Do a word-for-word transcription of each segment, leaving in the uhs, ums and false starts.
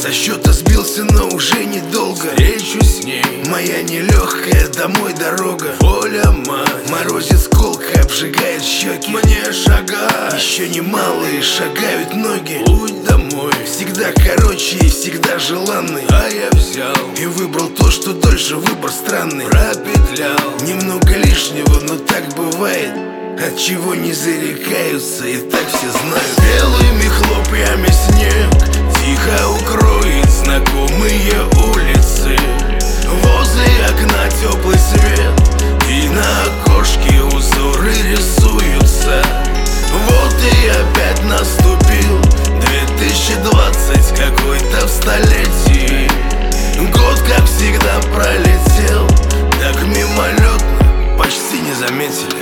Со счета сбился, но уже недолго. Встречу с ней, моя нелегкая домой дорога. Воля мать, морозец колко обжигает щеки. Мне шагать, еще немалые шагают ноги. Путь домой всегда короче и всегда желанный. А я взял и выбрал то, что дольше, выбор странный. Пропетлял немного лишнего, но так бывает. От чего не зарекаются, и так все знают. Белыми хлопьями снег тихо укроет знакомые улицы. Возле окна теплый свет, и на окошке узоры рисуются. Вот и опять наступил две тысячи двадцать, какой-то в столетии. Год, как всегда, пролетел так мимолетно, почти не заметили.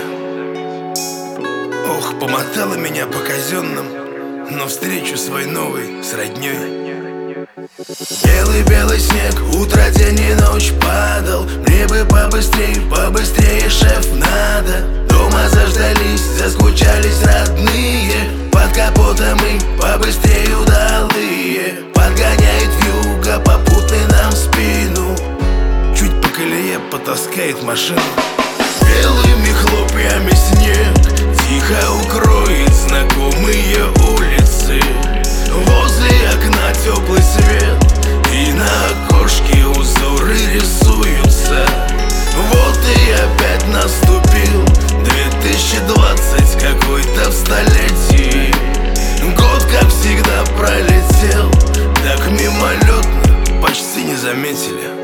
Ох, помотала меня по казенным, но встречу свой новый с роднёй. Белый-белый снег, утро, день и ночь падал. Мне бы побыстрее, побыстрее, шеф, надо. Дома заждались, заскучались родные. Под капотом и побыстрее удалые. Подгоняет вьюга, попутный нам спину. Чуть по колее потаскает машину. Белыми хлопьями снег тихо укроет знакомые улицы. Возле окна теплый свет, и на окошке узоры рисуются. Вот и опять наступил две тысячи двадцать, какой-то в столетии. Год, как всегда, пролетел так мимолетно, почти не заметили.